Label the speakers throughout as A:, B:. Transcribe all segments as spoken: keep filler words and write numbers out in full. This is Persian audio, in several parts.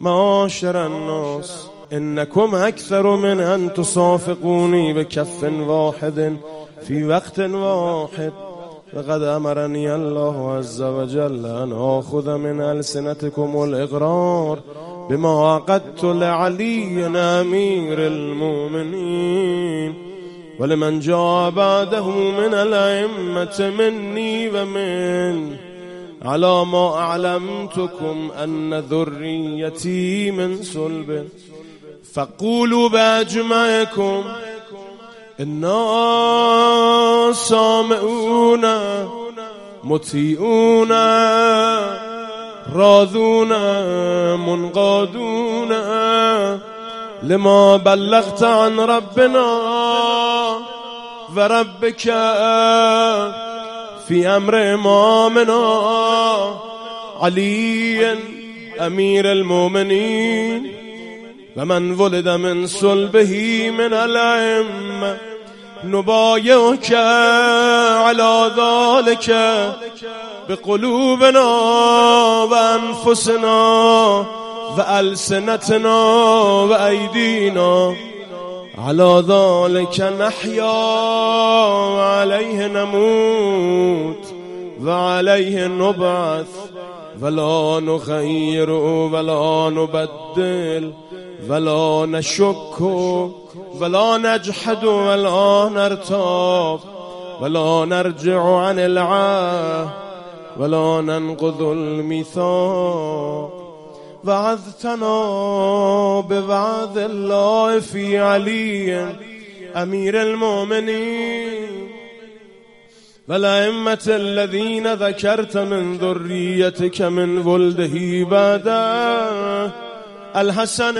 A: معاشر الناس إنكم أكثر من أن تصافقوني بكف واحد في وقت واحد. لقد أمرني الله عز وجل أن آخذ من ألسنتكم الإقرار بما عقدت لعلي أمير المؤمنين ولمن جاء بعده من الأئمة مني ومن على ما أعلمتكم أن ذريتي من صلب. فقولوا بأجمعكم إنا سامعون مطيعون راضون منقادون لما بلغت عن ربنا وربك في أمر إمامنا علي أمير المؤمنين ومن ولد من صلبه من الأئمة نبايعك على ذلك بقلوبنا وأنفسنا وألسنتنا وأيدينا على ذلك نحيا وعليه نموت وعليه نبعث ولا نغير ولا نبدل ولا نشك ولا نجحد ولا نرتاب ولا نرجع عن العهد ولا ننقض الميثاق. وعظتنا بوعظ الله في علي أمير المؤمنين والأئمة الذين ذكرت من ذريتك من ولده بعد الحسن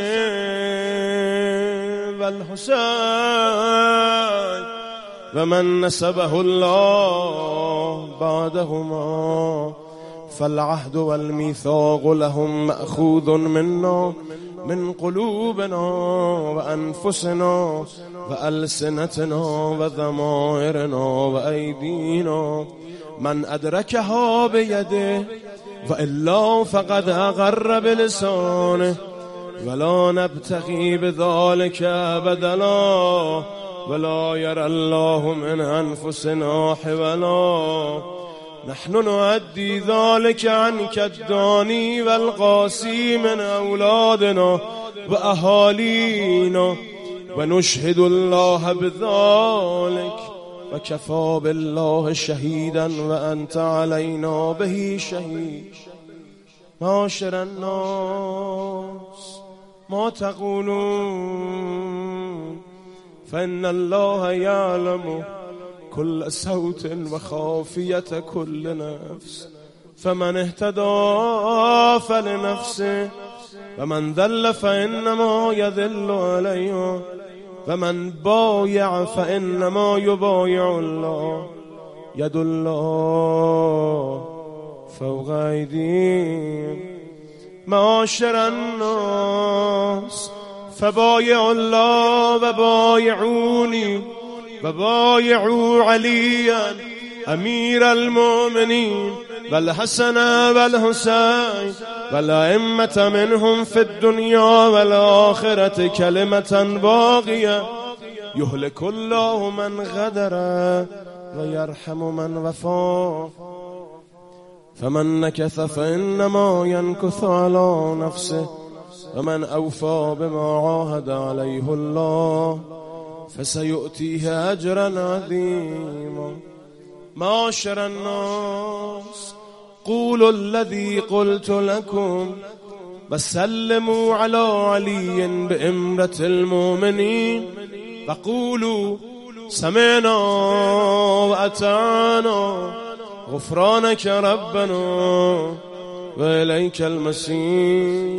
A: والحسين ومن نسبه الله بعدهما فالعهد والميثاق لهم مأخوذ منا من قلوبنا وأنفسنا وألسنتنا وضمائرنا وأيدينا من أدركها بيده وإلا فقد أقر بلسانه ولا نبتغي بذلك بدلا ولا يرى الله من أنفسنا حولا. نحن نؤدي ذلك عنك الداني والقاسي من أولادنا وأهالينا ونشهد الله بذلك وكفى بالله شهيدا وأنت علينا به شهيد. معاشر الناس ما تقولون فإن الله يعلم كل صوت وخافية كل نفس فمن اهتدى فلنفسه ومن ذل فإنما يذل عليها ومن بايع فإنما يبايع الله يد الله فوق أيديهم. معاشر الناس فبايعوا الله وبايعوني وبايعوا عليا أمير المؤمنين والحسن والحسين والأئمة منهم في الدنيا والآخرة كلمة باقية يهلك الله من غدر ويرحم من وفى. فمن نكث فإنما ينكث على نفسه ومن أوفى بما عاهد عليه الله فسيؤتيه أجرا عظيما. معاشر الناس قولوا الذي قلت لكم وسلموا على علي بإمرة المؤمنين وقولوا سمعنا وأطعنا غفرانك ربنا وإليك المصير.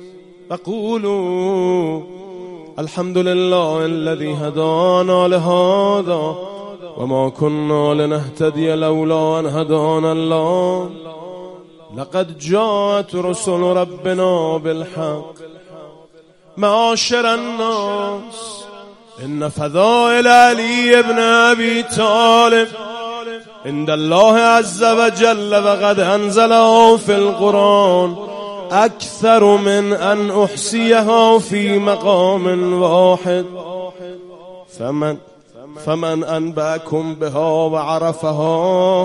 A: وقولوا الحمد لله الذي هدانا لهذا وما كنا لنهتدي لولا أن هدانا الله لقد جاءت رسل ربنا بالحق. معاشر الناس إن فضائل علي بن أبي طالب عند الله عز وجل وقد أنزله في القرآن أكثر من أن أحصيها في مقام واحد، فمن فمن أنبأكم بها وعرفها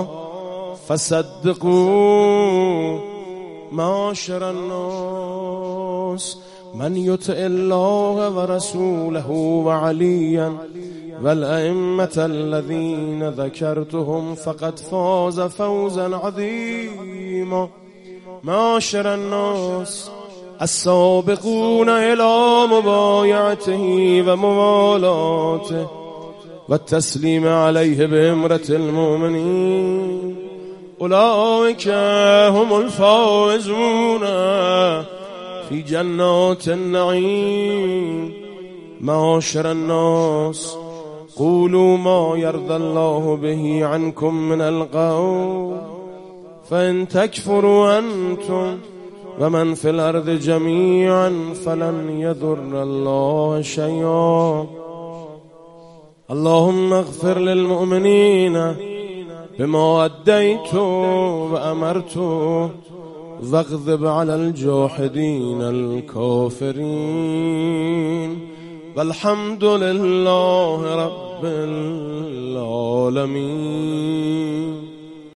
A: فصدقوا. معاشر الناس، من يطع الله ورسوله وعليا والأئمة الذين ذكرتهم فقد فاز فوزا عظيما. معاشر الناس، السابقون إلى مبايعته وموالاته والتسليم عليه بإمرة المؤمنين أولئك هم الفائزون في جنات النعيم. معاشر الناس، قولوا ما يرضى الله به عنكم من القول، فإن تكفروا أنتم ومن في الأرض جميعا فلن يضر الله شيئا. اللهم اغفر للمؤمنين بما أديت وأمرت، واغضب على الجاحدين الكافرين، والحمد لله رب العالمين.